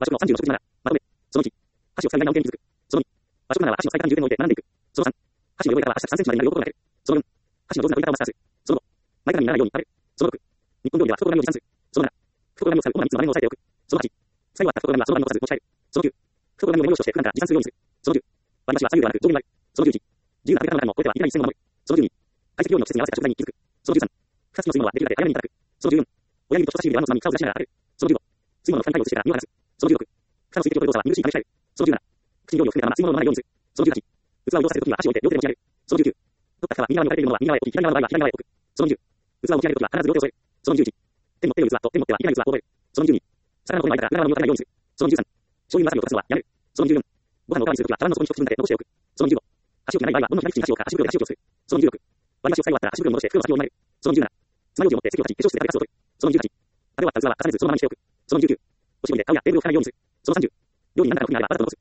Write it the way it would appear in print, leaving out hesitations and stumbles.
和食の36口7、まとめ。その1、箸を使いながらに気づく。その2、和食7は箸の使い方に重点を置いて学んでいく。その3、箸の両板は足先3センチまでになるよう心がける。その4、箸の上手な置い方をマスターする。その5、前かがみにならないように食べる。その6、日本料理は袋紙を持参する。その7、袋紙を使う主な3つの場面を押さえておく。その8、使い終わった袋紙はその場に残さず持ち帰る。その9、袋紙をメモ用紙として普段から持参するようにする。その10、割り箸は左右ではなく上下に割る。その11、自由な食べ方の中でも超えてはいけない一線を守る。その12、解析料理の季節に合わせた食材に気づく。その13、二つの水分はできるだけ早めにいただく。その14、親指と人差し指で碗のつまみに蓋をずらしながら食べる。その15、水分の深い回を移してから身を離す。その16、蓋の水滴と動作は見苦しい試し合う。その17、口に料理を含めたまま水物を飲まないようにする。その18、器を移動させるときは箸を置いて両手で持ち上げる。その19、取った蓋は右側に置かれているものは右側へ置き、左側の場合は左側へ置く。その20、器を持ち上げるときは必ず両手を添える。その21、手に持っている器と手に持ってはいけない器を覚える。その22、魚の骨の間から裏側に置かないようにする。その23、醤油にわさびを溶かすのはやめる。その24、ご飯のおかわりするときは茶碗の底に一口分だけ残しておく。その25、箸置きがない場合は物の左利きに箸をか足袋で箸置きをする。その26、割り箸を使い終わったら足袋を戻して袋の先を埋める。その27、爪楊枝を持って席を立ち化粧室で食べかすを取る。その28、食べ終わった器は重ねずそのままにしておく。その29、おしぼりで顔やテーブルを拭かないようにする。その30、料理に何らかの服があればわざと残す。